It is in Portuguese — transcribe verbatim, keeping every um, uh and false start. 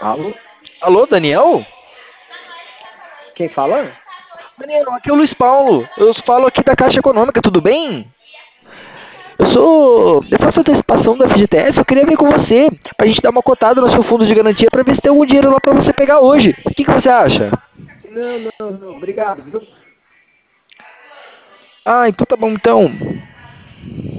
Alô? Alô, Daniel? Quem fala? Daniel, aqui é o Luiz Paulo. Eu falo aqui da Caixa Econômica, tudo bem? Eu sou. Eu faço antecipação da F G T S, eu queria ver com você, pra gente dar uma cotada no seu fundo de garantia pra ver se tem algum dinheiro lá pra você pegar hoje. O que, que você acha? Não, não, não, obrigado, viu? Ah, então tá bom então.